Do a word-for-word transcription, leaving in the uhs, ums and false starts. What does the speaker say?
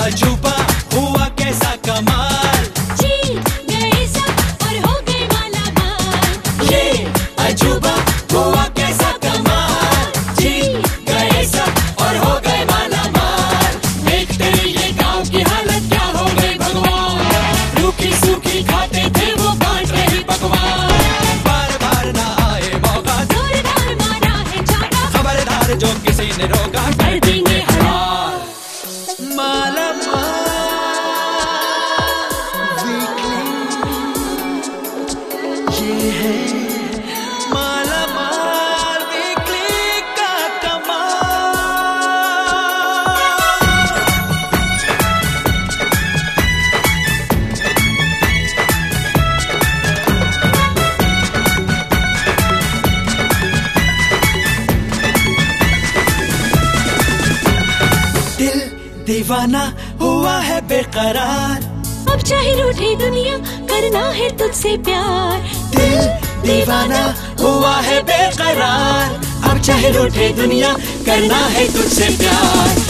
अजूबा हुआ कैसा कमाल, जीत गए सब और हो गए माला माल। ये अजूबा हुआ कैसा कमाल, जीत गए सब और हो गए माला माल। देख तेरी ये गांव की हालत क्या हो गई भगवान, रूखी सूखी खाते थे वो बांट रही पकवान। बार बार ना आए मौका, जोरदार मारा है छापा, खबरदार जो किसी ने रोका कर देंगे हलाल। माला ये है माला माल वीकली का कमाल। दिल दीवाना हुआ है बेकरार, अब चाहे रूठे दुनिया करना है तुझसे प्यार। दिल दीवाना हुआ है बेकरार, अब चाहे रूठे दुनिया करना है तुझसे प्यार।